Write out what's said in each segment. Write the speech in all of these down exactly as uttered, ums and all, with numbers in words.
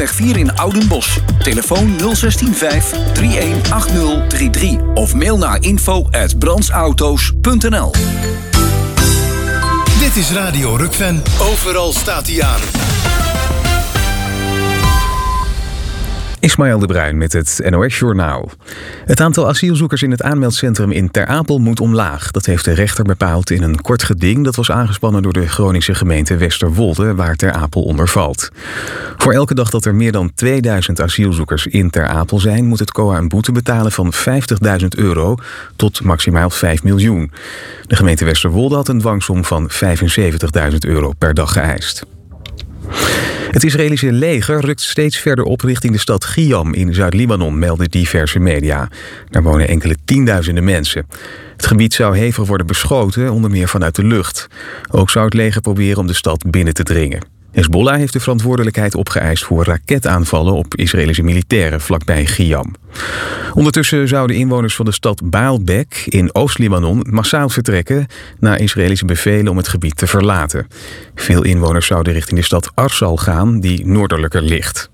Steenweg vier in Oudenbosch. Telefoon nul zes vijf drie een acht nul drie drie of mail naar info at brandsauto's punt n l. Dit is Radio Rukven. Overal staat hij aan. Ismaël de Bruin met het N O S-journaal. Het aantal asielzoekers in het aanmeldcentrum in Ter Apel moet omlaag. Dat heeft de rechter bepaald in een kort geding dat was aangespannen door de Groningse gemeente Westerwolde, waar Ter Apel onder valt. Voor elke dag dat er meer dan tweeduizend asielzoekers in Ter Apel zijn, moet het C O A een boete betalen van vijftigduizend euro tot maximaal vijf miljoen. De gemeente Westerwolde had een dwangsom van vijfenzeventigduizend euro per dag geëist. Het Israëlische leger rukt steeds verder op richting de stad Giyam in Zuid-Libanon, melden diverse media. Daar wonen enkele tienduizenden mensen. Het gebied zou hevig worden beschoten, onder meer vanuit de lucht. Ook zou het leger proberen om de stad binnen te dringen. Hezbollah heeft de verantwoordelijkheid opgeëist voor raketaanvallen op Israëlische militairen vlakbij Giyam. Ondertussen zouden inwoners van de stad Baalbek in Oost-Libanon massaal vertrekken na Israëlische bevelen om het gebied te verlaten. Veel inwoners zouden richting de stad Arsal gaan, die noordelijker ligt.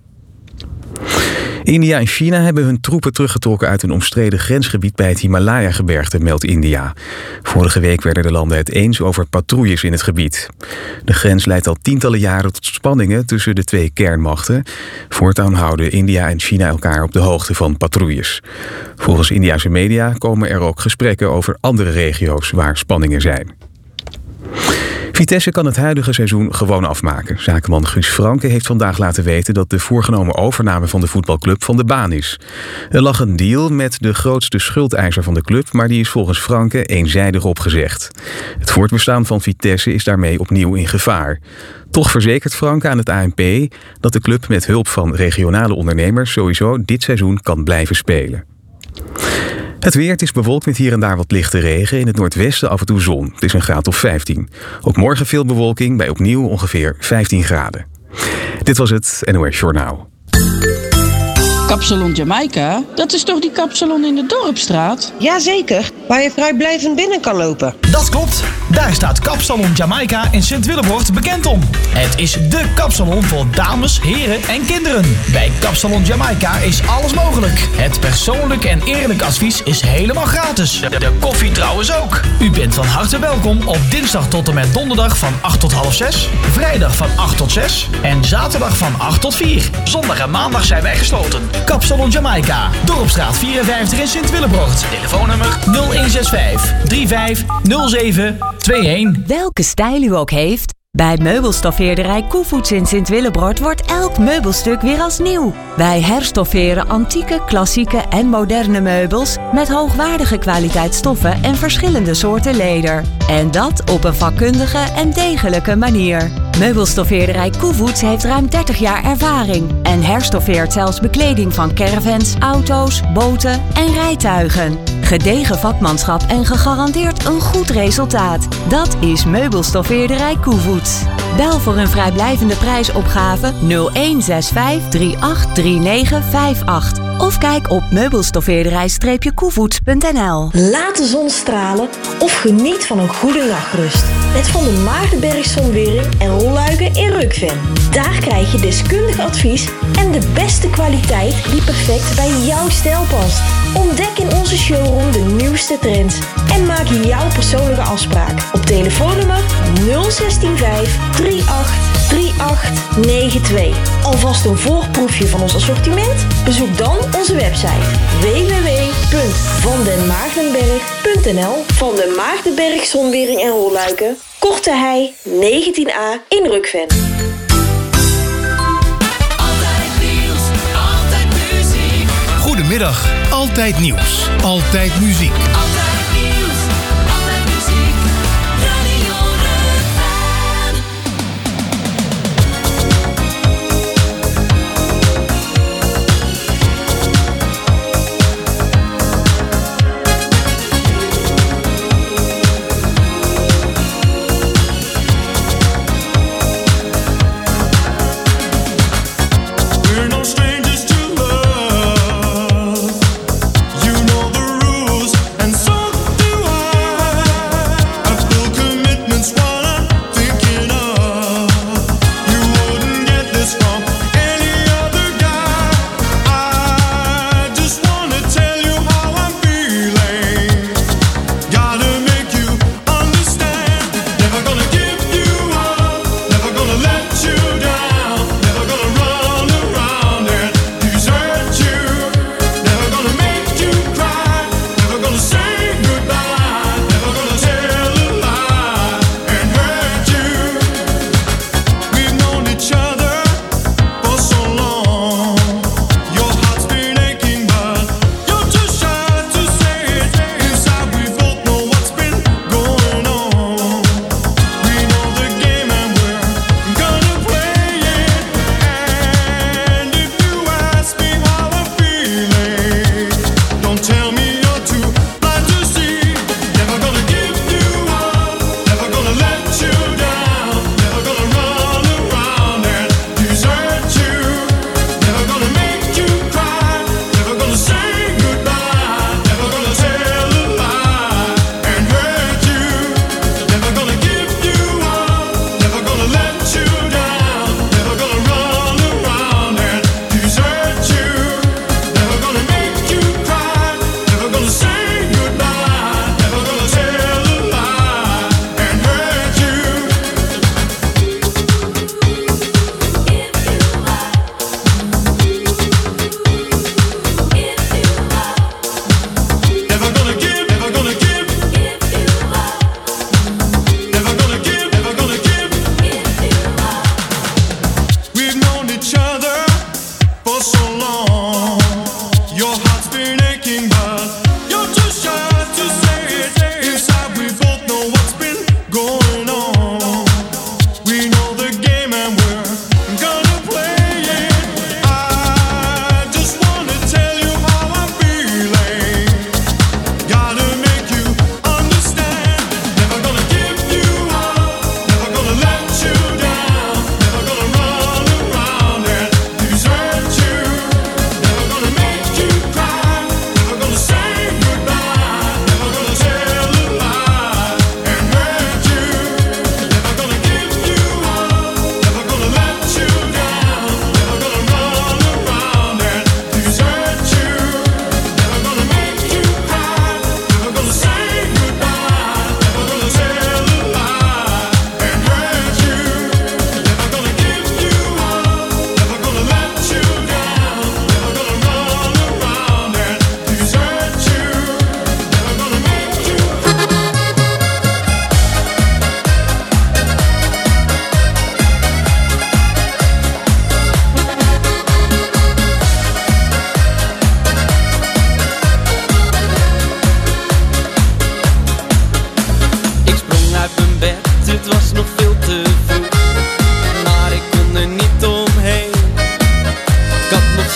India en China hebben hun troepen teruggetrokken uit een omstreden grensgebied bij het Himalaya-gebergte, meldt India. Vorige week werden de landen het eens over patrouilles in het gebied. De grens leidt al tientallen jaren tot spanningen tussen de twee kernmachten. Voortaan houden India en China elkaar op de hoogte van patrouilles. Volgens Indiase media komen er ook gesprekken over andere regio's waar spanningen zijn. Vitesse kan het huidige seizoen gewoon afmaken. Zakenman Guus Franke heeft vandaag laten weten dat de voorgenomen overname van de voetbalclub van de baan is. Er lag een deal met de grootste schuldeiser van de club, maar die is volgens Franke eenzijdig opgezegd. Het voortbestaan van Vitesse is daarmee opnieuw in gevaar. Toch verzekert Franke aan het A N P dat de club met hulp van regionale ondernemers sowieso dit seizoen kan blijven spelen. Het weer, het is bewolkt met hier en daar wat lichte regen. In het noordwesten af en toe zon. Het is een graad of vijftien. Ook morgen veel bewolking bij opnieuw ongeveer vijftien graden. Dit was het N O S Journaal. Kapsalon Jamaica, dat is toch die kapsalon in de Dorpstraat? Jazeker, waar je vrijblijvend binnen kan lopen. Dat klopt, daar staat Kapsalon Jamaica in Sint-Willebroort bekend om. Het is dé kapsalon voor dames, heren en kinderen. Bij Kapsalon Jamaica is alles mogelijk. Het persoonlijk en eerlijk advies is helemaal gratis. De, de koffie trouwens ook. U bent van harte welkom op dinsdag tot en met donderdag van acht tot half zes, vrijdag van acht tot zes en zaterdag van acht tot vier. Zondag en maandag zijn wij gesloten. Kapsalon Jamaica, Dorpstraat vierenvijftig in Sint-Willebroort. Telefoonnummer nul een zes vijf drie vijf nul zeven twee een. Welke stijl u ook heeft, bij meubelstoffeerderij Koevoets in Sint-Willebroort wordt elk meubelstuk weer als nieuw. Wij herstofferen antieke, klassieke en moderne meubels met hoogwaardige kwaliteit stoffen en verschillende soorten leder. En dat op een vakkundige en degelijke manier. Meubelstoffeerderij Koevoets heeft ruim dertig jaar ervaring en herstoffeert zelfs bekleding van caravans, auto's, boten en rijtuigen. Gedegen vakmanschap en gegarandeerd een goed resultaat. Dat is Meubelstoffeerderij Koevoets. Bel voor een vrijblijvende prijsopgave nul een zes vijf drie acht drie negen vijf acht of kijk op meubelstoffeerderij koevoets punt n l. Laat de zon stralen of geniet van een goede nachtrust. Met Van der Maagdenberg Zonwering en Rolluiken in Rukven. Daar krijg je deskundig advies en de beste kwaliteit die perfect bij jouw stijl past. Ontdek in onze showroom de nieuwste trends en maak jouw persoonlijke afspraak op telefoonnummer nul een zes vijf drie acht drie acht negen twee. Alvast een voorproefje van ons assortiment? Bezoek dan onze website w w w punt van den maagdenberg punt n l. Van den Maagdenberg Zonwering en Rolluiken, Korte Hei negentien a in Rukven. Goedemiddag, altijd nieuws, altijd muziek. Altijd nieuws, altijd muziek, Radio Rukven. We're no strangers to love. You know the rules, and so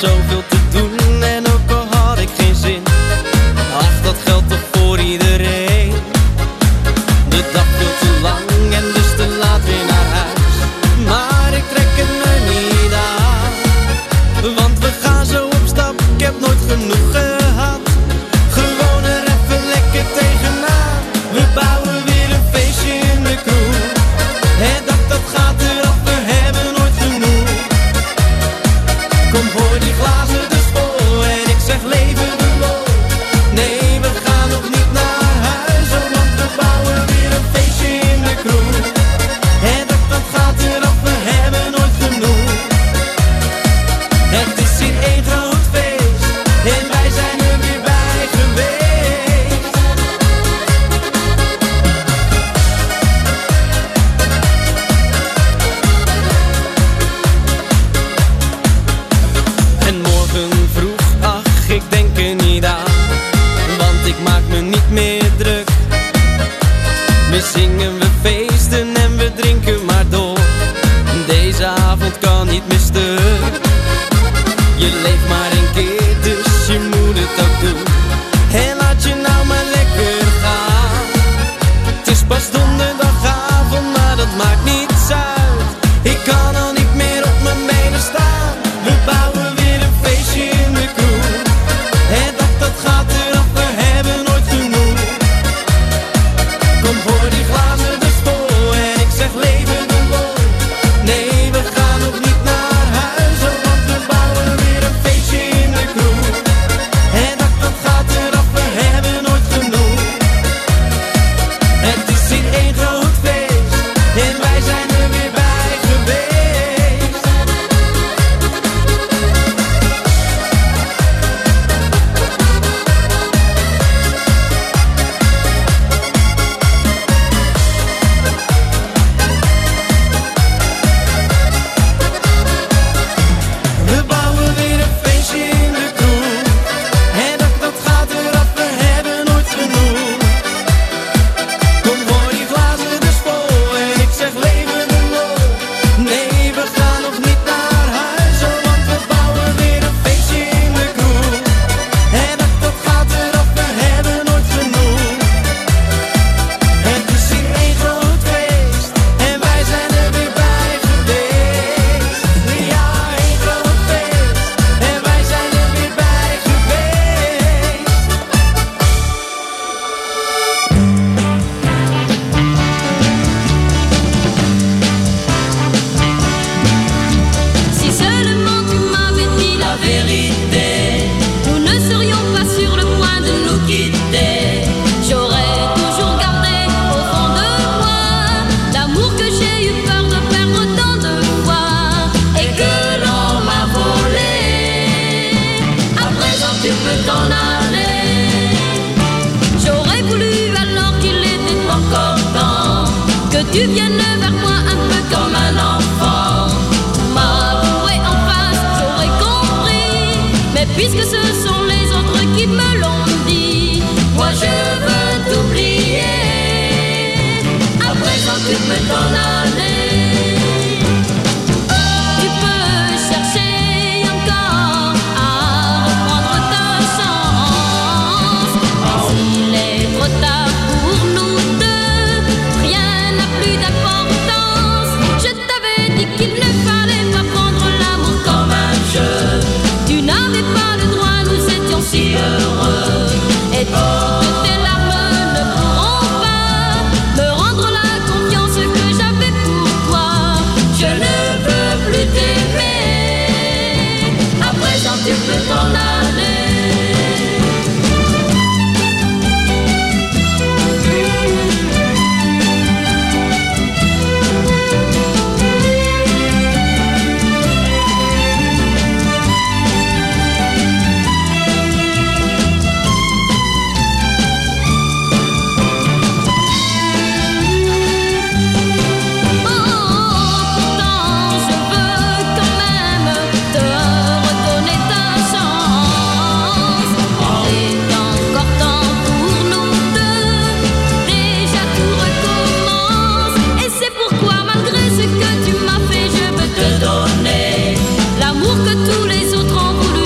zoveel te doen en ook al had ik geen zin. Ach, dat geldt toch voor iedereen. De dag veel te lang en dus te laat weer naar huis. Maar ik trek het me niet aan, want we gaan zo op stap, ik heb nooit genoeg gehad. Gewoon er even lekker tegenaan. We bouwen weer een feestje in de kroeg. Het dak dat gaat eraf, we hebben nooit genoeg. Kom hoor die glazen dus vol en ik zeg leven de lol. Nee, we gaan nog niet naar huis, oh, want we bouwen weer een feestje in de kroeg. Het dak dat gaat eraf, we hebben nooit genoeg. Het is hier één groot feest en wij zijn er weer bij geweest. En morgen vroeg, ach, ik denk er niet aan, want ik maak me niet meer druk. We zingen, we feesten en we drinken maar door. Deze avond kan niet meer stuk. Je leeft maar één keer, dus je moet het ook doen. En laat je nou maar lekker gaan. Het is pas donderdagavond, maar dat maakt niets uit. Ik kan al niet meer op mijn benen staan. We bouwen weer een feestje in de kroeg. Het dak dat gaat eraf, we hebben nooit genoeg. Kom voor die glazen dus vol en ik zeg leven de lol. Nee, we gaan nog niet naar huis, oh, want we bouwen weer een feestje in de kroeg. Het dak dat gaat eraf, we hebben nooit genoeg. Het is hier één groot feest en wij zijn er weer bij geweest. We bouwen weer een feestje in de kroeg. Het dak dat gaat eraf, we hebben nooit genoeg. Kom hoor die glazen dus vol en ik zeg leven de lol. Nee, we gaan nog niet naar huis, oh, want we bouwen weer een feestje in de kroeg. Het dak dat gaat eraf, we hebben nooit genoeg. Het is hier één groot feest en wij zijn er weer bij geweest. Ja, één groot feest en wij zijn er weer bij geweest. Si seulement tu m'avais dit la vérité, nous ne serions pas sur le point de nous quitter. J'aurais toujours gardé au fond de moi l'amour que j'ai eu peur de perdre tant de fois et que l'on m'a volé. À présent tu peux t'en aller. J'aurais voulu alors qu'il était encore temps que tu viennes vers moi un peu comme un enfant. M'avouer en face, j'aurais compris. Mais puisque ce sont les autres qui me l'ont dit, moi je veux t'oublier. À présent tu peux t'en aller. Tu peux chercher encore à reprendre ta chance. Mais s'il est trop tard pour nous deux, rien n'a plus d'importance. Je t'avais dit qu'il ne fallait pas prendre l'amour comme un jeu. Tu n'avais pas le droit, nous étions si heureux. Et toutes tes larmes ne pourront pas me rendre la confiance que j'avais pour toi. Je ne veux plus t'aimer. À présent tu peux t'en aller. L'amour que tous les autres ont voulu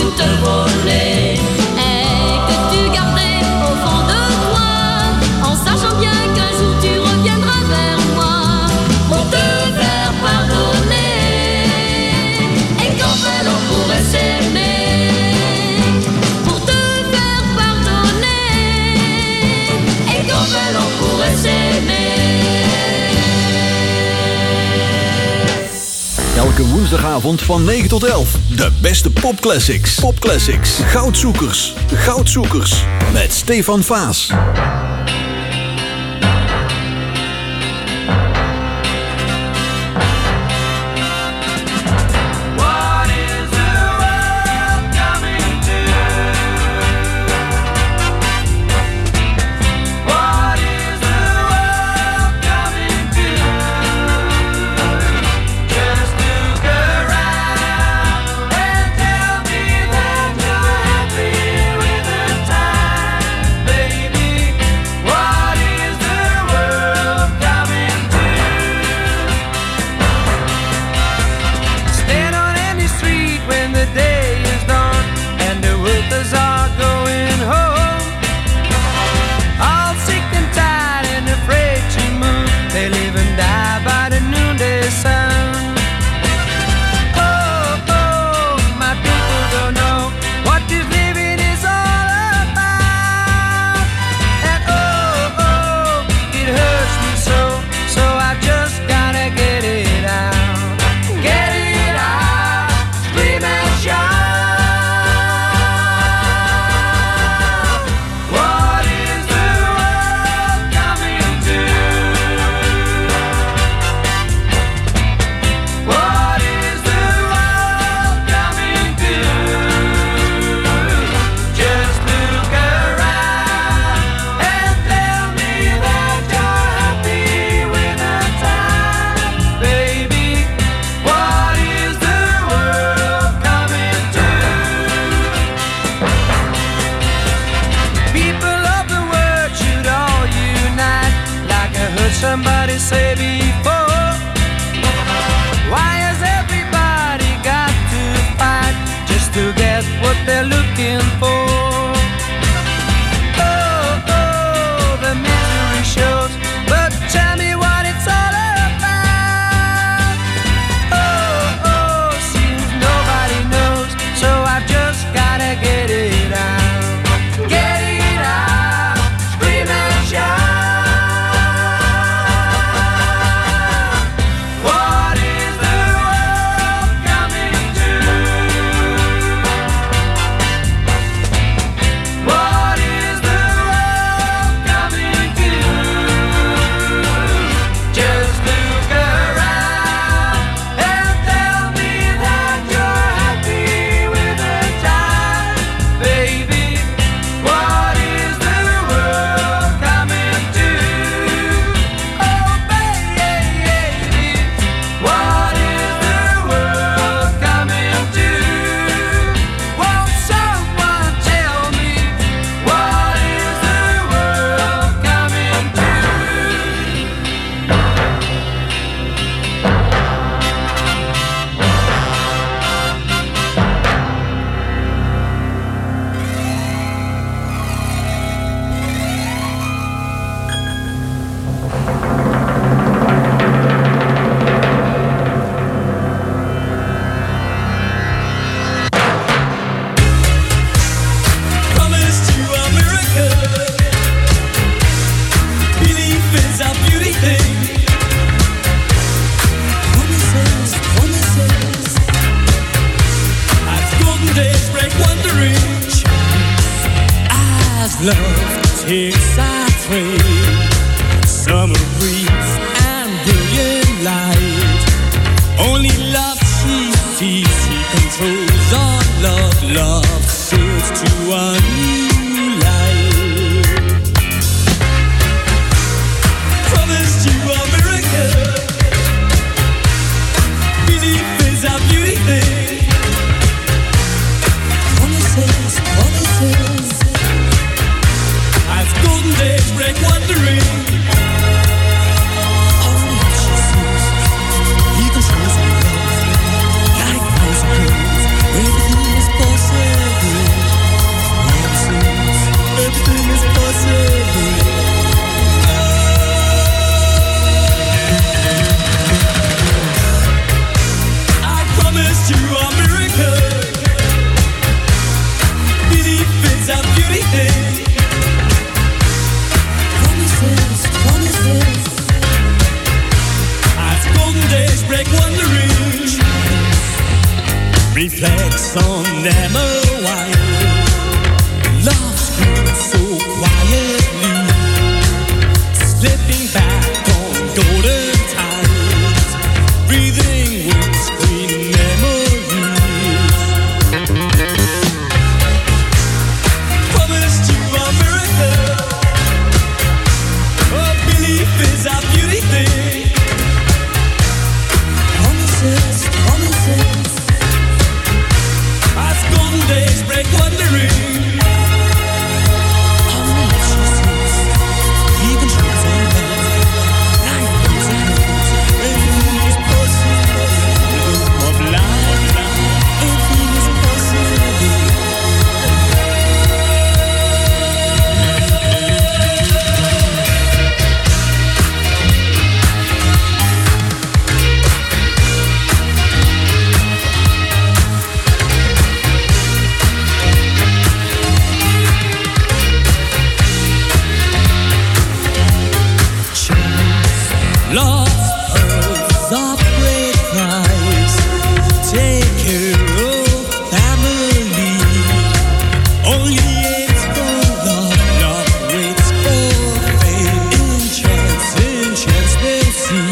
Zaterdagavond van negen tot elf. De beste popclassics. Popclassics. Goudzoekers. Goudzoekers. Met Stefan Vaas. Somebody say before, why has everybody got to fight just to get what they're looking for? Oh, oh, the misery shows, but tell me what it's all about. Oh, oh, seems nobody knows, so I've just gotta get it out. Get it out, scream and shout. Love takes our train, summer breeze and brilliant light. Only love she sees, he controls all love. Love sails to a new life. Promised you a miracle. Belief is a beauty thing. Promises, promises. Golden days break wondering. Only she sees, he controls her love. Like those girls, everything is possible. Promises, everything is possible. I promised you a miracle. Belief is a beauty thing. Promises, promises. green them a while. Love screams so quietly, slipping back on golden tides, breathing windscreen memories. Promised you a miracle, a belief is a beauty thing. Promises, promises, as golden days break wondering. Lost pearls of great price, take care of family. Only it's for love, love waits for fame. In chance, in chance they'll see.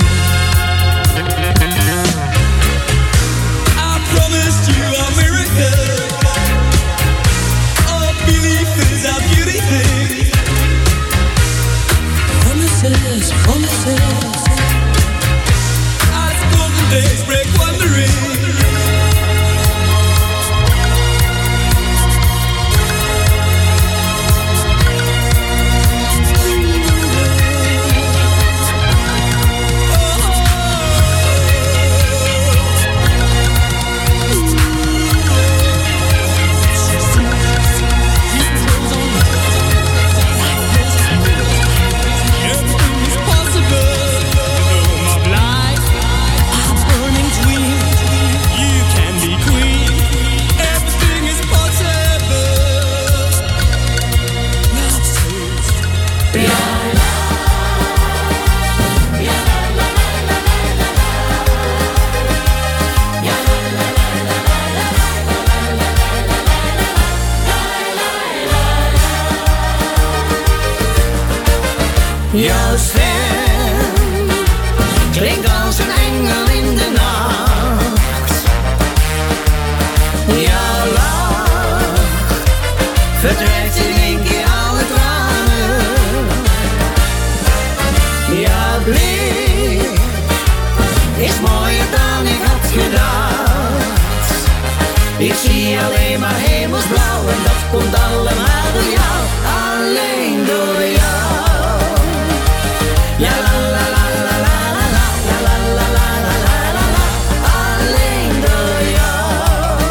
I promised you a miracle, a belief is a beauty thing. Promises, promises, days break wondering. Everything's possible. Bloom of life, burning twin. You can be queen. Everything is possible. Love says, la la. Jouw stem klinkt als een engel in de nacht. Jouw lach verdrijft in één keer alle tranen. Jouw blik is mooier dan ik had gedacht. Ik zie alleen maar hemelsblauw en dat komt allemaal door jou. Alleen door jou. Ja la la la la la la la, ja la la la la la la la, alleen door jou.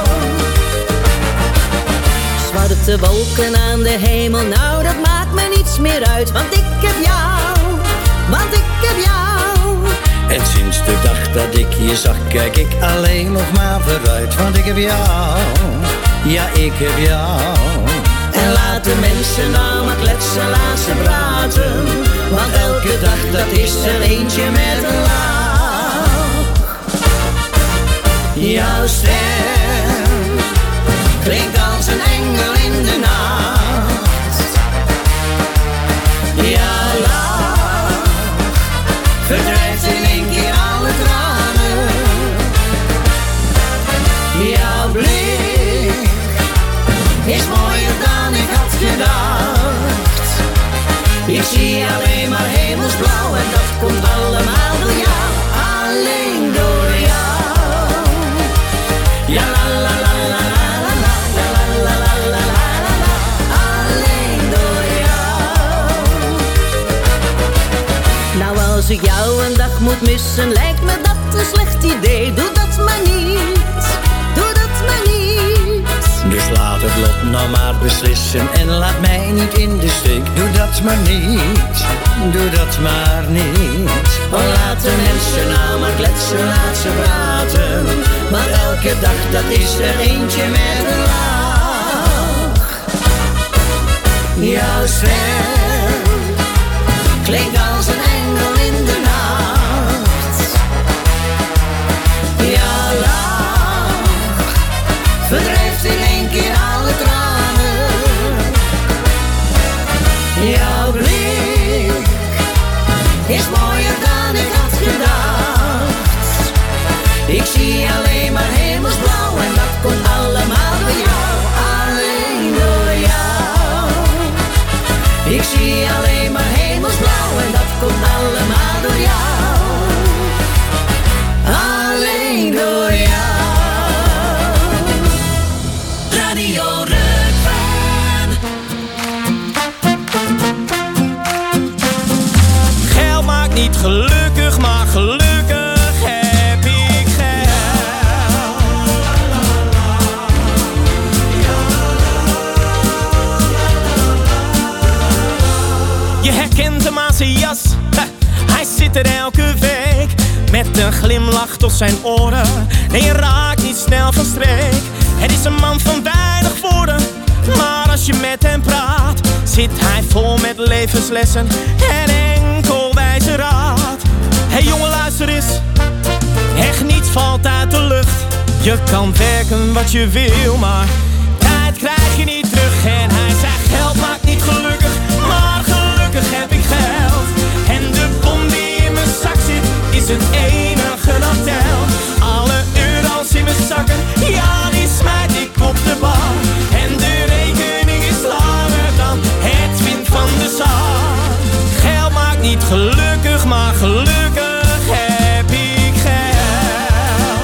Zwarte wolken aan de hemel, nou dat maakt me niets meer uit, want ik heb jou, want ik heb jou. En sinds de dag dat ik je zag, kijk ik alleen nog maar vooruit, want ik heb jou, ja ik heb jou. En laat de mensen nou maar kletsen, laat ze praten, want elke dag dat is er eentje met een lach. Jouw stem klinkt als een engel in de nacht. Jouw lach verdrijft in één keer alle tranen. Jouw blik is mooier dan ik had gedacht. Ik zie alleen maar hemelsblauw en dat komt allemaal door jou. Alleen door jou. Ja la la la la la la, ja la la la la la la la, alleen door jou. Nou als ik jou een dag moet missen, lijkt me dat een slecht idee. Doe dat maar niet, doe dat maar niet. Dus laat het lot nou maar beslissen en laat mij niet in de steek. Doe dat maar niet, doe dat maar niet. Oh, laat de mensen nou maar kletsen, laat ze praten, maar elke dag dat is er eentje met een lach. Jouw stem klinkt als een engel in de nacht. Jouw lach verdrijft in één keer alle tranen. Jouw blik is mooier dan ik had gedacht. Ik zie alleen maar hemelsblauw en dat komt allemaal door jou. Alleen door jou. Ik zie alleen maar hemelsblauw en dat komt allemaal door jou. Alleen door jou. Radio Rukven. Geld maakt niet gelukkig, maar gelukkig heb ik geld. Je herkent hem aan zijn jas, hij zit er elke week met een glimlach tot zijn oren. En je raakt niet snel van streek. Het is een man van weinig woorden, maar als je met hem praat, zit hij vol met levenslessen en enkel wijze raad. Hé hey jongen, luister eens, echt niets valt uit de lucht. Je kan werken wat je wil, maar tijd krijg je niet terug. En hij zei geld maakt niet gelukkig, maar gelukkig heb ik geld. En de bom die in mijn zak zit, is het enige dat telt. Alle euro's in mijn zakken, ja die smijt ik op de bar. En de rekening is langer dan het wind van de zon. Geld maakt niet gelukkig, maar gelukkig heb ik geld.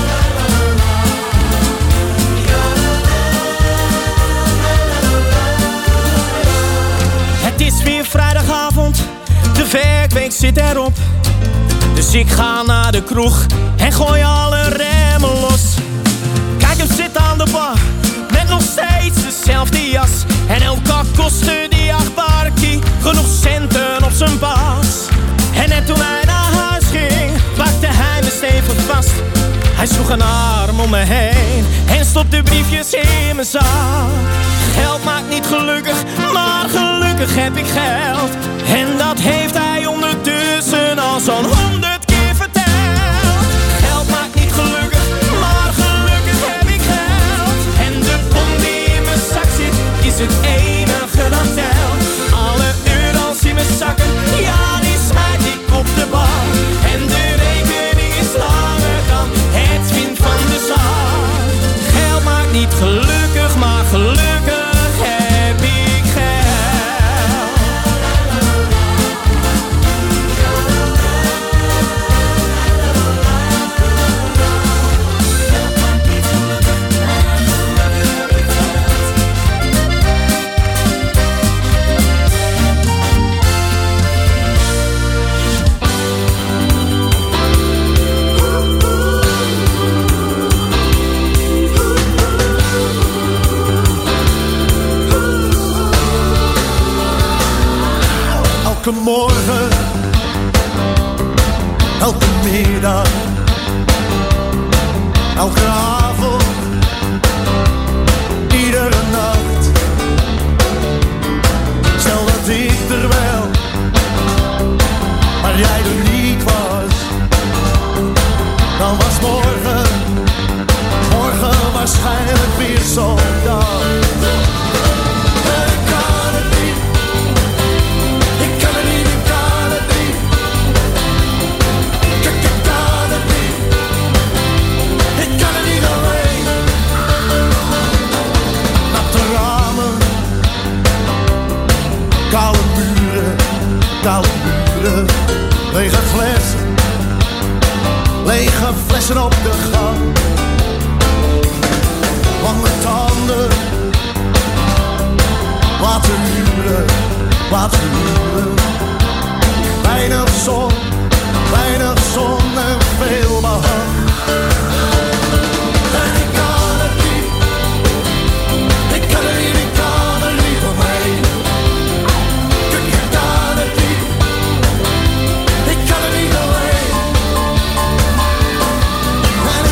Het is weer vrijdagavond, de werkweek zit erop. Dus ik ga naar de kroeg en gooi alle remmen los. Kijk hem zitten aan de bar, met nog steeds dezelfde jas. En ook al kostte die achtbarkie genoeg centen op zijn bas. En net toen hij naar huis ging, pakte hij me stevig vast. Hij sloeg een arm om me heen en stopte briefjes in mijn zak. Geld maakt niet gelukkig, maar gelukkig heb ik geld. En dat heeft hij ondertussen al zo'n honderd keer verteld. Geld maakt niet gelukkig, maar gelukkig heb ik geld. En de bom die in mijn zak zit, is het enige dat telt. Alle euro's in mijn zakken, ja die smijt ik op de bar. En de rekening is langer dan het wind van de zon. Geld maakt niet gelukkig, maar gelukkig heb ik geld. Elke morgen, elke middag, elke avond, iedere nacht. Stel dat ik er wel, maar jij er niet was. Dan was morgen, morgen waarschijnlijk weer zo'n dag. Koude muren, koude muren, lege flessen, lege flessen op de gang. Lange tanden, laten huren, laten huren. Weinig zon, weinig zon en veel behang. En ik kan het niet, ik kan het niet, ik kan er niet omheen. Ik kan er niet alleen. En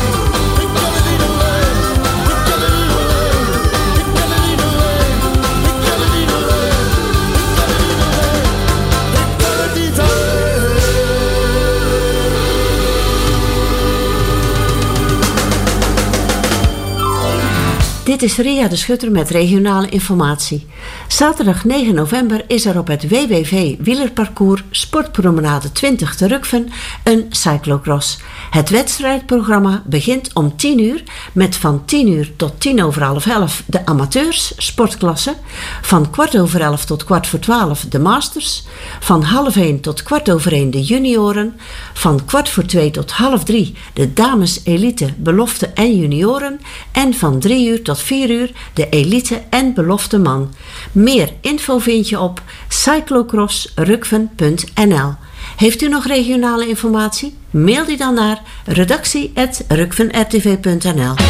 Dit is Ria de Schutter met regionale informatie. Zaterdag negen november is er op het W W V wielerparcours Sportpromenade twintig te Rukven een cyclocross. Het wedstrijdprogramma begint om tien uur met van tien uur tot tien over half elf de amateurs sportklasse, van kwart over elf tot kwart voor twaalf de masters, van half één tot kwart over één de junioren, van kwart voor twee tot half drie de dames elite, belofte en junioren en van drie uur tot vier uur de elite en belofte man. Meer info vind je op cyclocrossrukven punt n l. Heeft u nog regionale informatie? Mail die dan naar redactie at rukven r t v punt n l.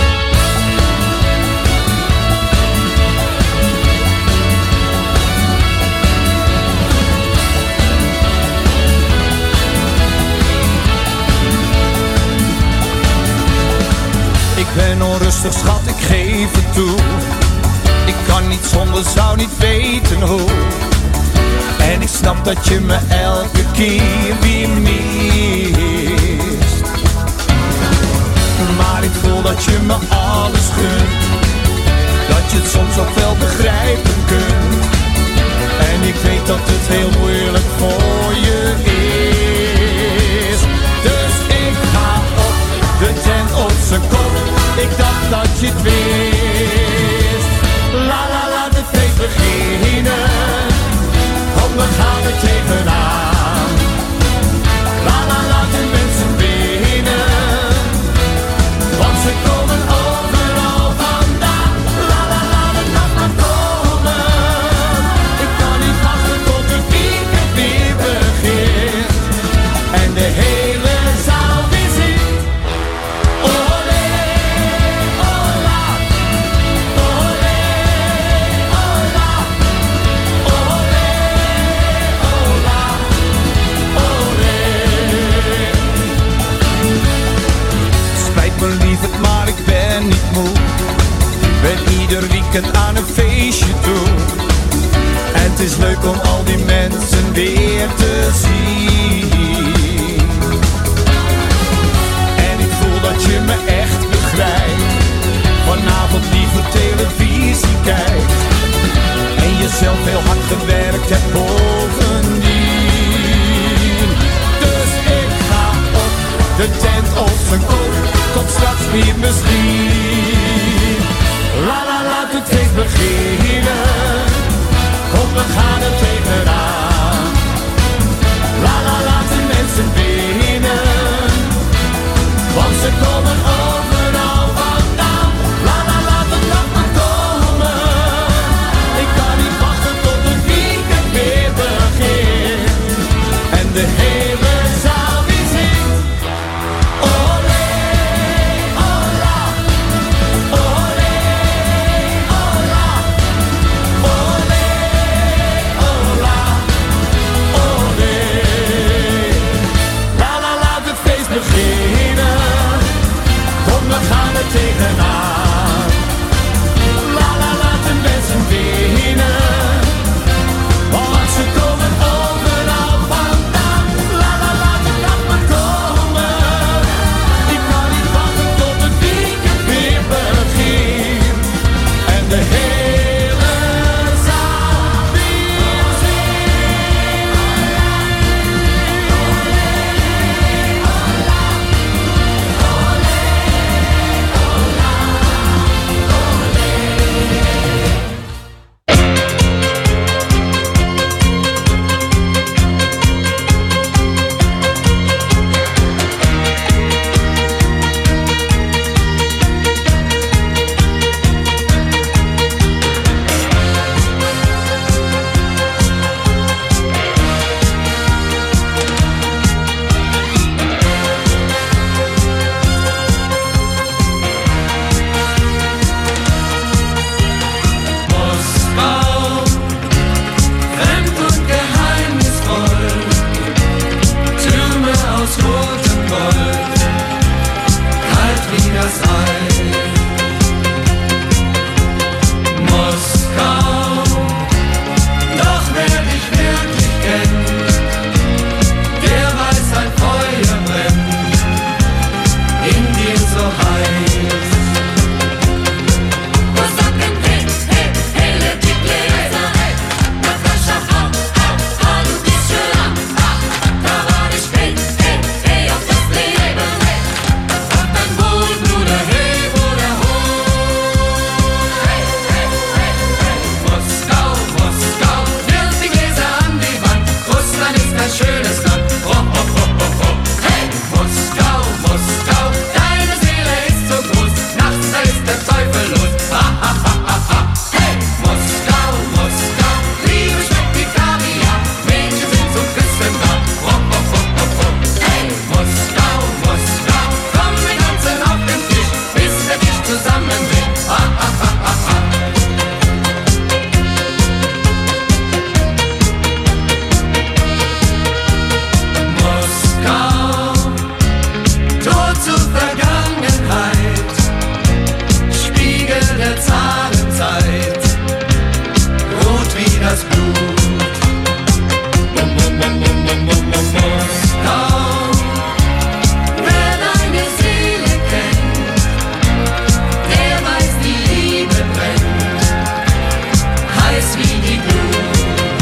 Ik ben onrustig schat, ik geef het toe. Ik kan niet zonder, zou niet weten hoe. En ik snap dat je me elke keer weer mist. Maar ik voel dat je me alles gunt. Dat je het soms ook wel begrijpen kunt. En ik weet dat het heel moeilijk voor je is. Dus ik ga op de tent op zijn kop. Ik dacht dat je het wist. La la la, de feest beginnen. Kom, we gaan er tegenaan. La la la, de mensen binnen. Want ze komen overal vandaan. La la la, de nacht gaat komen. Ik kan niet wachten tot het weekend weer begint. En de hele zaal weer zingt. Olé, ola. Olé, ola. Olé, ola. Olé. Spijt me lieverd, maar ik ben niet moe. Ben ieder weekend aan een feestje toe. En het is leuk om al die mensen weer te zien. En ik voel dat je me echt begrijpt. Vanavond liever televisie kijkt. En jezelf heel hard gewerkt hebt bovendien. Dus ik ga op de tent op zijn kop. Tot straks weer misschien. La la la, het feest beginnen. Kom, we gaan er tegenaan. La la la, de mensen binnen. Want ze komen overal vandaan. La la la, er tegenaan. La la laat de mensen winnen, want ze komen overal vandaan. La la laat de dag maar komen, ik kan niet wachten tot het weekend weer begint. En de hele zaal weer zingt. Moskau, fremd und geheimnisvoll, Türme aus rotem Gold, kalt wie das Eis. Moskau, doch wer dich wirklich kennt, der weiß, ein Feuer brennt in dir so heiß. Moskau, Moskau, wirf die Gläser an die Wand. Russland ist ein schönes Land. Oh, oh, oh, oh, oh. Hey, Moskau, Moskau, deine Seele ist so groß. Nachts, da ist der Teufel los. Ha, ha, ha, ha, ha. Hey, Moskau, Moskau, Liebe schmeckt wie Kaviar. Mädchen sind zum Küssen da. Oh, oh, oh, oh, oh. Hey, Moskau, Moskau, komm, wir tanzen auf dem Tisch, bis der Tisch zusammenbricht. Ha, ha, ha, ha, ha. Moskau, Tor zur Vergangenheit, Spiegel der Zahlenzeit, rot wie das Blut. Mum, mum, mum, mum, mum, mum, mum, Moskau, wer deine Seele kennt, der weiß, die Liebe brennt, heiß wie die Glut.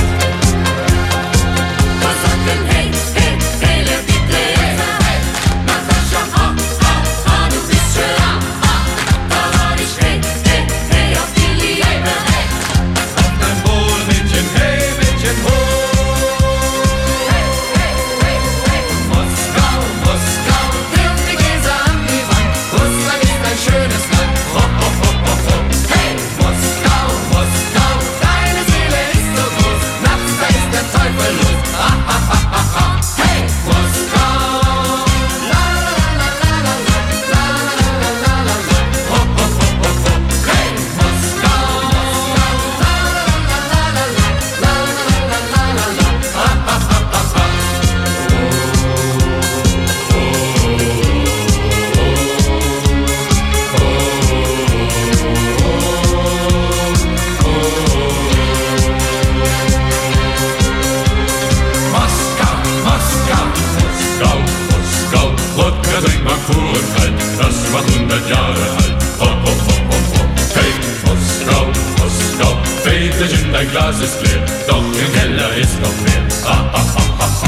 Kosaken, hey, hey, hey, lev die Gläser, hey. Natascha, ah, ah, ah, du bist schön, ah, ah. Da war ich, hey, hey, hey, auf die Liebe, hey. Auf dein Wohl, Mädchen, hey, Mädchen, ho. Hey, hey, hey, hey. Moskau, Moskau, wirf die Gläser an die Wand. Russland ist ein schönes Land. Ho, ho, ho, ho, ho. Hey, Moskau, Moskau, deine Seele ist so groß. Nachts, da ist der Teufel los. Ha, ha, ha, ha, ha. Hey, Moskau, la la la la la la la la la la la. Ho, ho, ho, ho, ho. Hey, Moskau, la la la la la la la la la la la. Ha, ha, ha, ha, ha. Moskau, Moskau, Moskau, Moskau, Rotgetränk mag pur und kalt, das war hundert Jahre alt. Ho, ho, ho, ho, ho. Hey, Moskau, Moskau, Väterchen, dein Glas ist leer, doch im Keller ist noch mehr. Ha, ha, ha, ha, ha.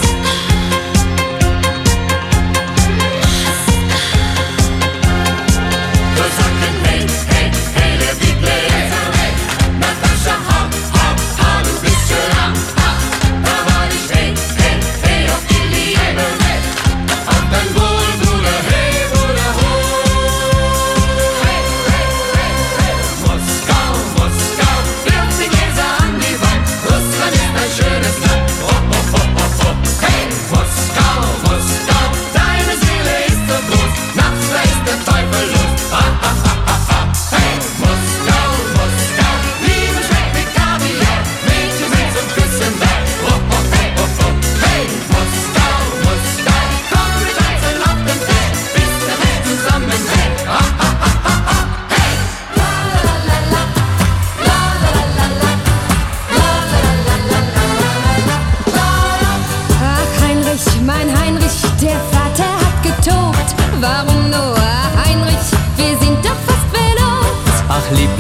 Kosaken, hey, hey, hey, lev die Gläser, hey. Natascha, ah, ah, ah, du bist schön, ah, ah. Da war ich, hey, hey, hey, auf die Liebe, hey. Auf dein Wohl, Bruder, hey, Bruder, ho. Hey, hey, hey, hey. Moskau, Moskau, wirf die Gläser an die Wand. Russland ist ein schönes Land. Oh, oh,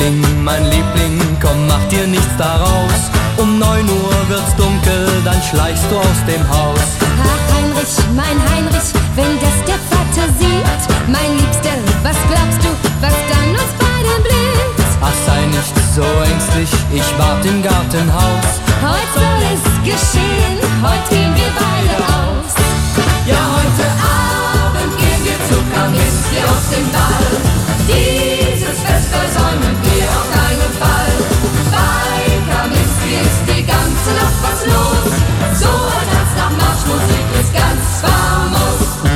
Liebling, mein Liebling, komm, mach dir nichts daraus. Um neun Uhr wird's dunkel, dann schleichst du aus dem Haus. Ach Heinrich, mein Heinrich, wenn das der Vater sieht, mein Liebster, was glaubst du, was dann uns beiden blüht? Ach, sei nicht so ängstlich, ich wart im Gartenhaus. Heute soll es geschehen, heute gehen wir beide aus. Ja, heute Abend gehen wir zu Kaminski auf den Ball. Dieses Fest versäumen wir auf keinen Fall. Bei Kaminski ist die ganze Nacht was los. So ein Tanz nach Marschmusik ist ganz famos.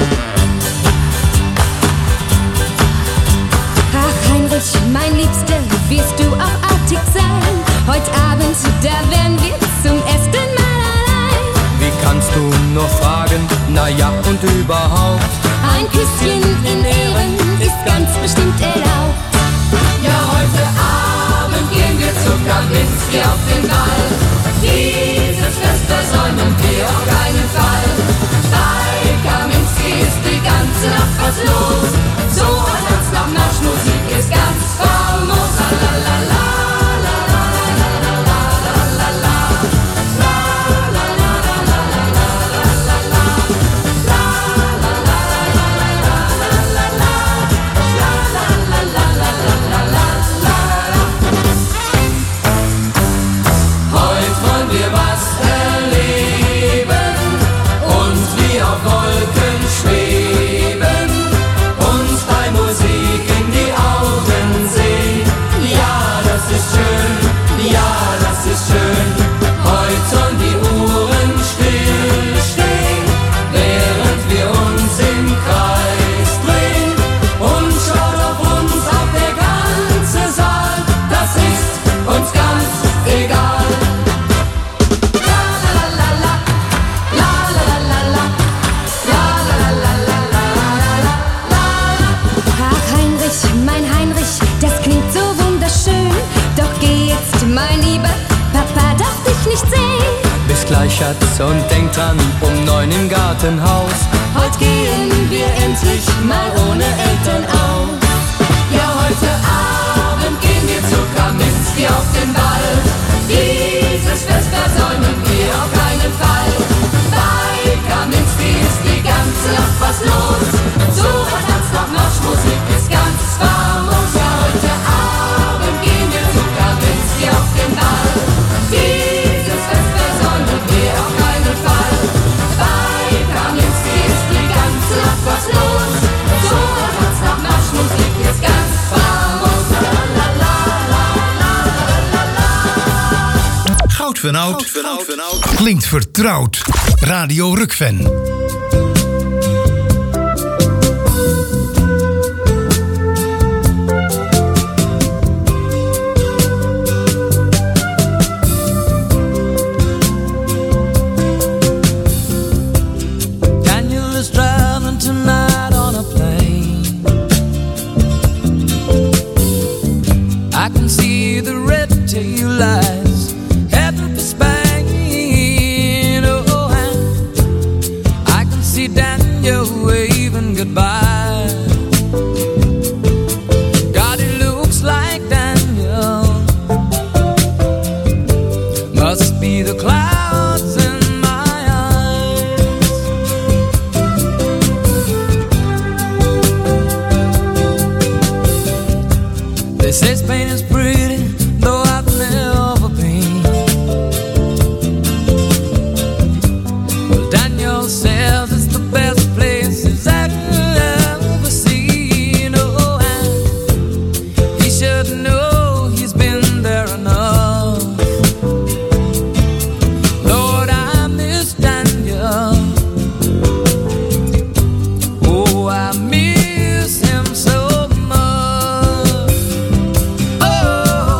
Ach Heinrich, mein Liebster, wirst du auch artig sein? Heute Abend, da werden wir zum ersten Mal allein. Wie kannst du nur fragen, na ja und überhaupt? Ein Küsschen in Ehren ist ganz bestimmt erlaubt. Ja, heute Abend gehen wir zu Kaminski auf den Ball. Dieses Fest versäumen wir auf keinen Fall. Bei Kaminski ist die ganze Nacht was los. So ein Tanz nach Marschmusik ist ganz famos. La la la la la la la la la la la. Heute wollen wir was erleben und wie auf Wolken schweben, uns bei Musik in die Augen sehen. Ja, das ist schön, ja, das ist schön. Heute sollen die Uhren stillstehen, während wir uns im Kreis drehen. Und schaut auf uns auf der ganze Saal, das ist uns ganz egal. Ach Heinrich, mein Heinrich, das klingt so wunderschön. Doch geh jetzt, mein Lieber, Papa darf dich nicht sehen. Bis gleich, Schatz, und denk dran, um neun im Gartenhaus. Heute gehen wir endlich mal ohne Eltern aus. Ja, heute Abend gehen wir zu Kaminski auf den Ball. Dieses Fest versäumen wir auf keinen Fall. Bei Kaminski ist die ganze Nacht was los. So ein Tanz nach Marschmusik ist ganz famos. Ja, heute Abend gehen wir zu Kaminski auf den Ball. Dieses Fest versäumen wir auf keinen Fall. Bei Kaminski ist die ganze Nacht was los. So ein Tanz nach Marschmusik ist ganz famos. La la la la la la la. Goud van Oud klinkt vertrouwd. Radio Rukven. Daniel is traveling tonight on a plane. I can see the red tail lights heading for Spain. Oh, and I can see Daniel waving goodbye. God, it looks like Daniel must be the clouds in my eyes. They say Spain is pretty, though I've never been. Well, Daniel says it's the best place he's ever seen. Oh, and he should know he's been there enough. Lord, I miss Daniel. Oh, I miss him so much. Oh,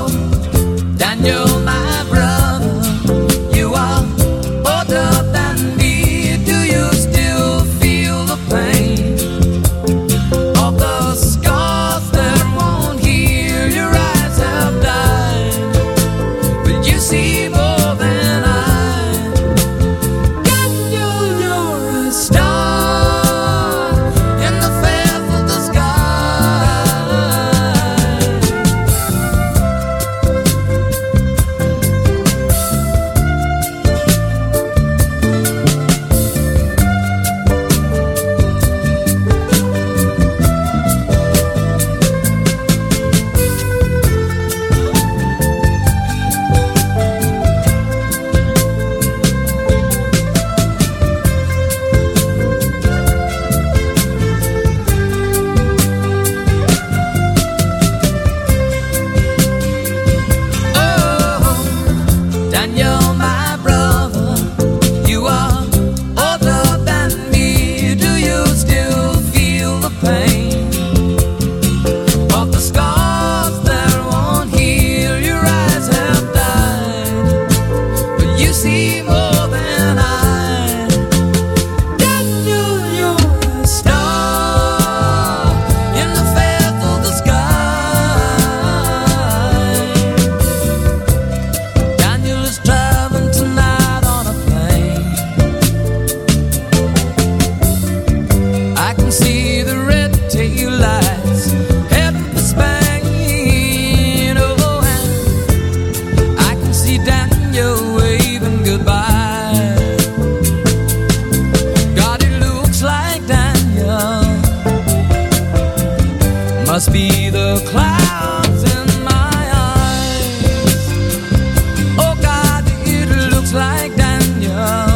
clouds in my eyes. Oh God, it looks like Daniel.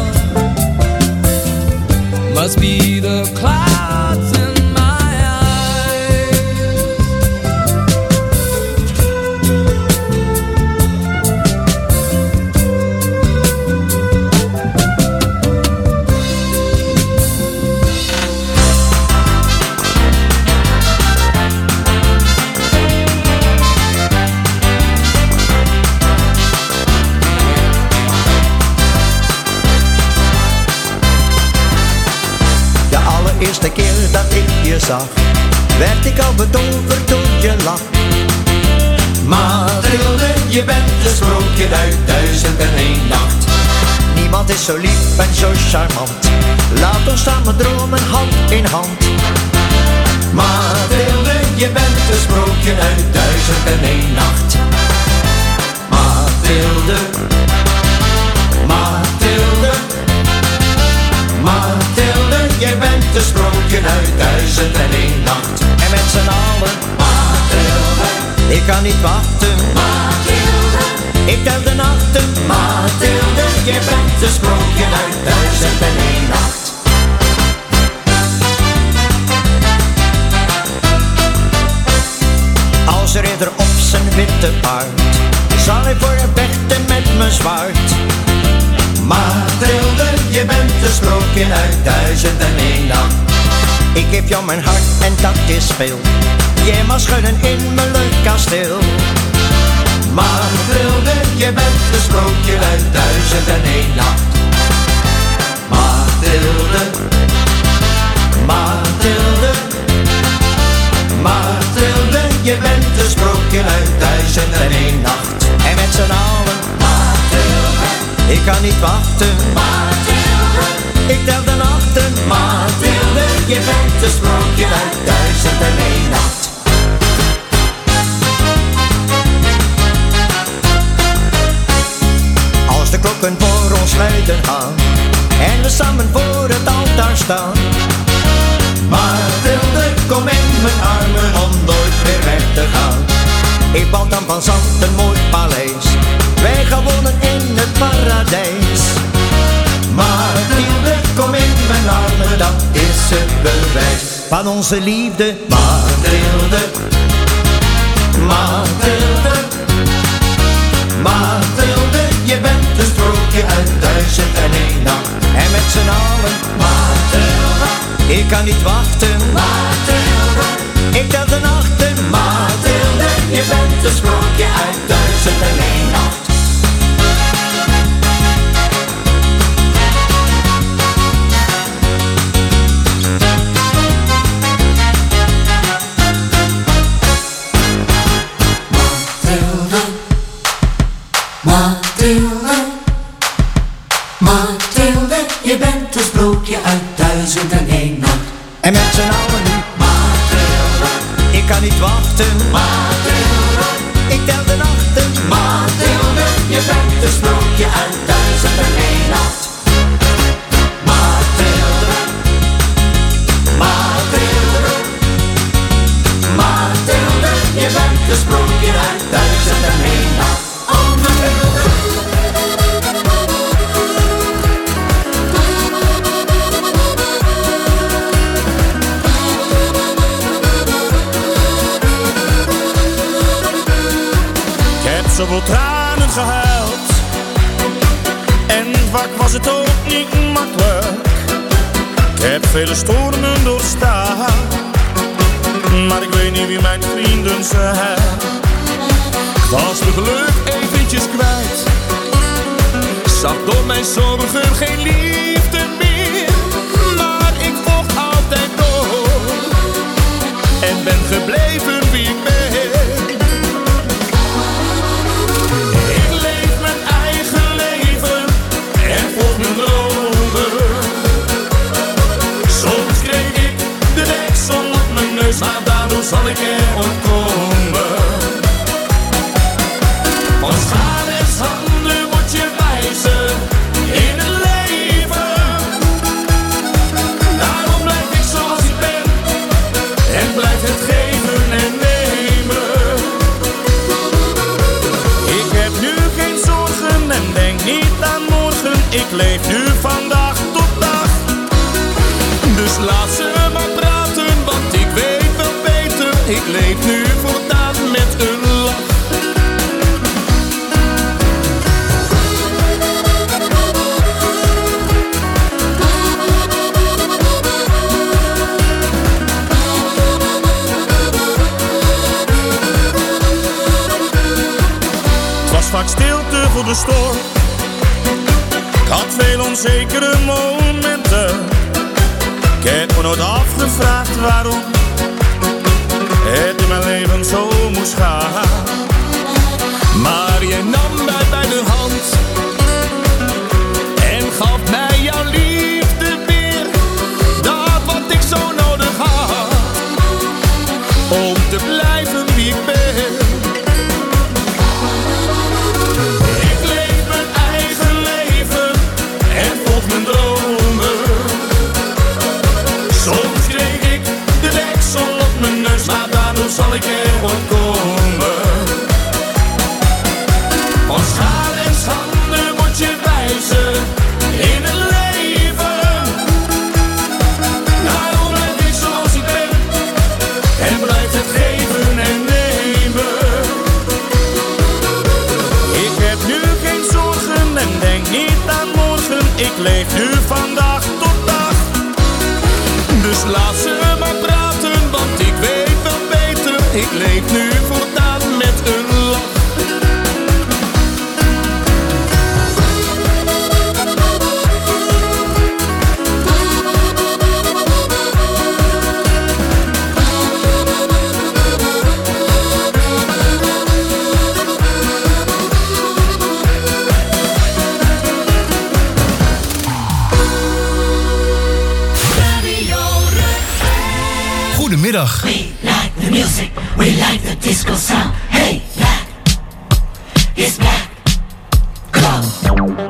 Must be the clouds in my eyes. De eerste keer dat ik je zag, werd ik al betoverd door je lach. Mathilde, je bent een sprookje uit duizend en één nacht. Niemand is zo lief en zo charmant, laat ons samen dromen hand in hand. Mathilde, je bent een sprookje uit duizend en één nacht. Mathilde, Mathilde, Mathilde, jij bent een sprookje uit duizend en één nacht. En met z'n allen, Mathilde, ik kan niet wachten. Mathilde, ik tel de nachten. Mathilde, jij bent een sprookje uit duizend en één nacht. Als ridder op zijn witte paard, zal hij voor je vechten met mijn zwaard. Mathilde, je bent een sprookje uit duizend en één nacht. Ik geef jou mijn hart en dat is veel. Jij mag schudden in mijn luchtkasteel. Mathilde, je bent een sprookje uit duizend en één nacht. Mathilde, Mathilde, Mathilde, je bent een sprookje uit duizend en één nacht. En met z'n allen, Mathilde, ik kan niet wachten. Mathilde, ik tel de nachten. Mathilde, je bent een sprookje uit duizend en één nacht. Als de klokken voor ons luiden aan en we samen voor het altaar staan. Mathilde, kom in mijn armen om nooit meer weg te gaan. Ik bouw dan van zand een mooi paleis, wij gaan wonen in het paradijs. Mathilde, kom in mijn armen, dat is het bewijs van onze liefde. Mathilde, Mathilde, Mathilde, je bent een sprookje uit duizend en één nacht. En met z'n allen, Mathilde, ik kan niet wachten. Mathilde, ik tel de nachten. Mathilde, je bent een sprookje uit duizend en één nacht. Mathilde, Mathilde, je bent een sprookje uit duizend en één nacht. En met z'n allen nu, Mathilde, ik kan niet wachten. Mathilde, ik tel de nachten. Mathilde, je bent een sprookje uit duizend en één nacht. Mathilde, Mathilde, Mathilde, je bent een sprookje uit duizend en één nacht. Oh Mathilde. Zoveel tranen gehuild en vaak was het ook niet makkelijk. Ik heb vele stormen doorstaan, maar ik weet niet wie mijn vrienden zijn. Ik was mijn geluk eventjes kwijt, zag door mijn zorgen geen liefde meer. Maar ik vocht altijd door en ben gebleven wie ik ben. Maar daardoor zal ik er ontkomen. Van schade en schande word je wijzer in het leven. Daarom blijf ik zoals ik ben en blijf het geven en nemen. ik leef nu van dag tot dag. Dus laat ze maar praten, want ik weet wel beter. Ik leef nu voortaan met een lach. Het was vaak stilte voor de storm. Ik had veel onzekere momenten. Ik heb me nooit afgevraagd waarom het in mijn leven zo moest gaan. Maar jij nam mij bij de hand en gaf mij jouw liefde weer. Dat wat ik zo nodig had, om te blijven wie ik ben. Ik leef mijn eigen leven en volg mijn dromen. Soms kreeg ik de deksel op mijn neus, maar daardoor zal ik er wel komen. Van schade en schande word je wijzer in het leven. Daarom blijf ik zoals ik ben en blijf het geven en nemen. Ik heb nu geen zorgen en denk niet aan morgen. Ik leef nu van dag tot dag. Dus laat ze maar praten, want ik weet wel beter. Ik leef nu voortaan met een lach. Goedemiddag. We like the music, we like the disco sound. Hey, black, it's black. Come on.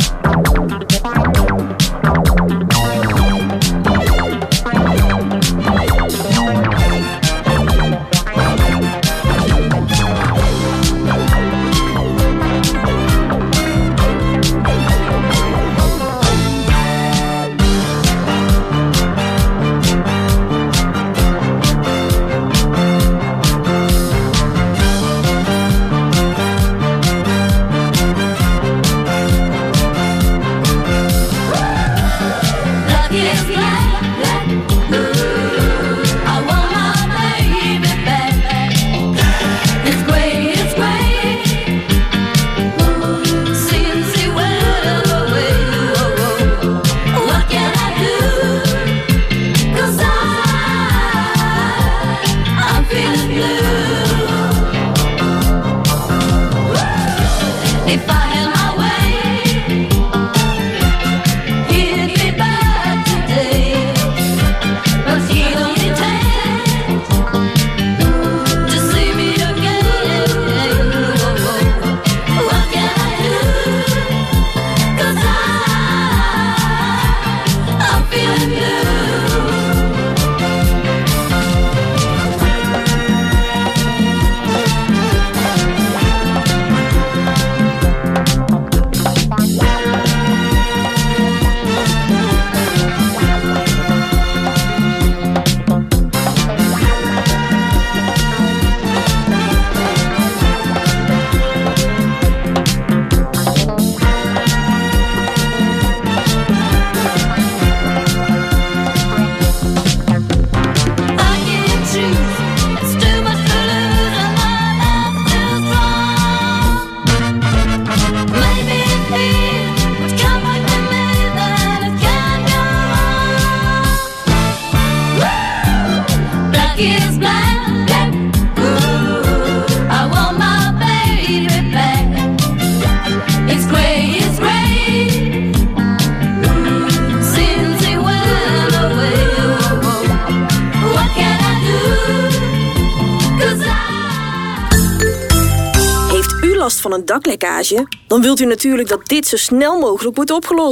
Van een daklekkage? Dan wilt u natuurlijk dat dit zo snel mogelijk wordt opgelost.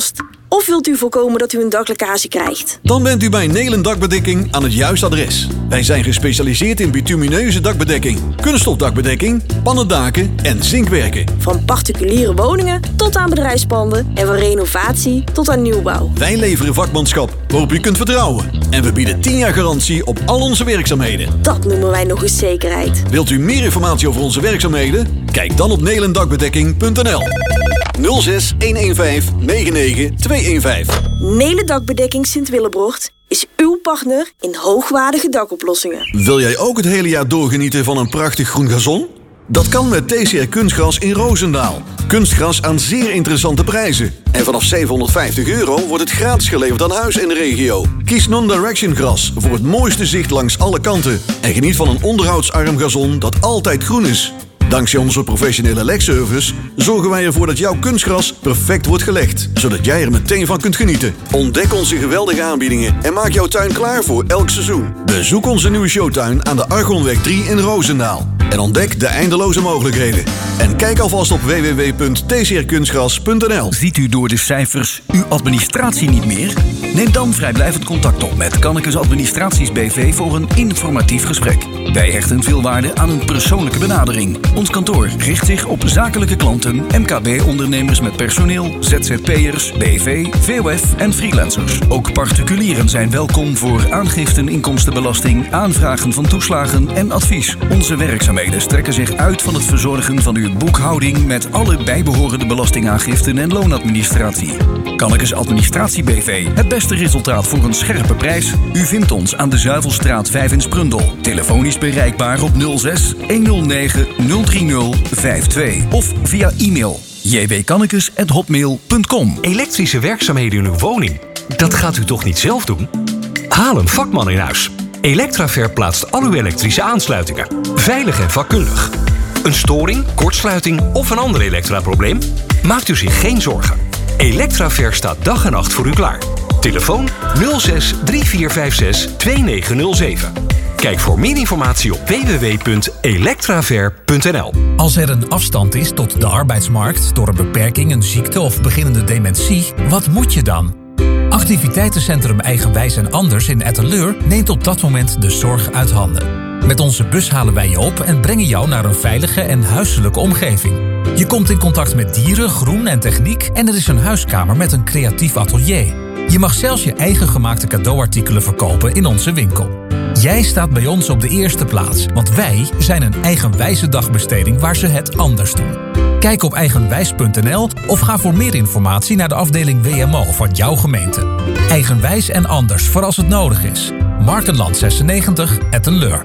Of wilt u voorkomen dat u een daklekkage krijgt? Dan bent u bij Nelen Dakbedekking aan het juiste adres. Wij zijn gespecialiseerd in bitumineuze dakbedekking, kunststof dakbedekking, pannendaken en zinkwerken. Van particuliere woningen tot aan bedrijfspanden en van renovatie tot aan nieuwbouw. Wij leveren vakmanschap waarop u kunt vertrouwen. En we bieden tien jaar garantie op al onze werkzaamheden. Dat noemen wij nog eens zekerheid. Wilt u meer informatie over onze werkzaamheden? Kijk dan op nelendakbedekking punt n l. nul zes een een vijf negen negen twee een vijf. Nelen Dakbedekking Sint-Willebrocht is uw partner in hoogwaardige dakoplossingen. Wil jij ook het hele jaar doorgenieten van een prachtig groen gazon? Dat kan met T C R Kunstgras in Roosendaal. Kunstgras aan zeer interessante prijzen. En vanaf zevenhonderdvijftig euro wordt het gratis geleverd aan huis in de regio. Kies Non-Direction gras voor het mooiste zicht langs alle kanten. En geniet van een onderhoudsarm gazon dat altijd groen is. Dankzij onze professionele legservice zorgen wij ervoor dat jouw kunstgras perfect wordt gelegd. Zodat jij er meteen van kunt genieten. Ontdek onze geweldige aanbiedingen en maak jouw tuin klaar voor elk seizoen. Bezoek onze nieuwe showtuin aan de Argonweg drie in Roosendaal. En ontdek de eindeloze mogelijkheden. En kijk alvast op w w w punt t c r kunstgras punt n l. Ziet u door de cijfers uw administratie niet meer? Neem dan vrijblijvend contact op met Kannekes Administraties B V voor een informatief gesprek. Wij hechten veel waarde aan een persoonlijke benadering. Ons kantoor richt zich op zakelijke klanten, M K B-ondernemers met personeel, Z Z P'ers, B V, V O F en freelancers. Ook particulieren zijn welkom voor aangiften inkomstenbelasting, aanvragen van toeslagen en advies. Onze werkzaamheden strekken zich uit van het verzorgen van uw boekhouding met alle bijbehorende belastingaangiften en loonadministratie. Kannekes Administratie B V. Het beste resultaat voor een scherpe prijs? U vindt ons aan de Zuivelstraat vijf in Sprundel. Telefonisch bereikbaar op nul zes een nul negen nul drie nul vijf twee of via e-mail j w kannekes at hotmail punt com. Elektrische werkzaamheden in uw woning? Dat gaat u toch niet zelf doen? Haal een vakman in huis. Electraver plaatst al uw elektrische aansluitingen. Veilig en vakkundig. Een storing, kortsluiting of een ander elektraprobleem? Maakt u zich geen zorgen. Electraver staat dag en nacht voor u klaar. Telefoon nul zes drie vier vijf zes twee negen nul zeven. Kijk voor meer informatie op w w w punt electraver punt n l. Als er een afstand is tot de arbeidsmarkt door een beperking, een ziekte of beginnende dementie, wat moet je dan? Activiteitencentrum Eigenwijs en Anders in Etteleur neemt op dat moment de zorg uit handen. Met onze bus halen wij je op en brengen jou naar een veilige en huiselijke omgeving. Je komt in contact met dieren, groen en techniek en er is een huiskamer met een creatief atelier. Je mag zelfs je eigen gemaakte cadeauartikelen verkopen in onze winkel. Jij staat bij ons op de eerste plaats, want wij zijn een eigenwijze dagbesteding waar ze het anders doen. Kijk op eigenwijs punt n l of ga voor meer informatie naar de afdeling W M O van jouw gemeente. Eigenwijs en Anders voor als het nodig is. Markenland zesennegentig, Ettenleur.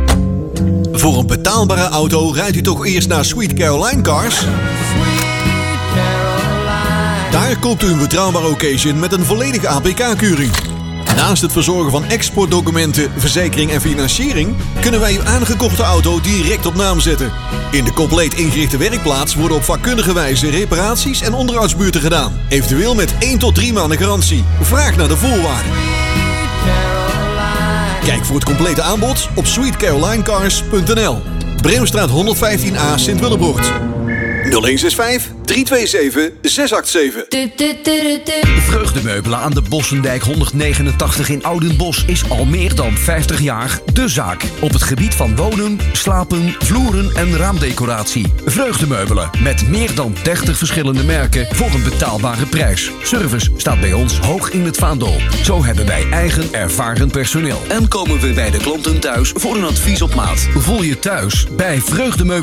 Voor een betaalbare auto rijdt u toch eerst naar Sweet Caroline Cars? Daar koopt u een betrouwbare occasion met een volledige A P K-keuring. Naast het verzorgen van exportdocumenten, verzekering en financiering kunnen wij uw aangekochte auto direct op naam zetten. In de compleet ingerichte werkplaats worden op vakkundige wijze reparaties en onderhoudsbeurten gedaan. Eventueel met één tot drie maanden garantie. Vraag naar de voorwaarden. Kijk voor het complete aanbod op sweet caroline cars punt n l. Breemstraat honderdvijftien A Sint-Willebrocht. nul een zes vijf drie twee zeven zes acht zeven. Vreugdemeubelen aan de Bossendijk honderdnegenentachtig in Oudenbosch is al meer dan vijftig jaar de zaak. Op het gebied van wonen, slapen, vloeren en raamdecoratie. Vreugdemeubelen met meer dan dertig verschillende merken voor een betaalbare prijs. Service staat bij ons hoog in het vaandel. Zo hebben wij eigen ervaren personeel. En komen we bij de klanten thuis voor een advies op maat. Voel je thuis bij Vreugdemeubelen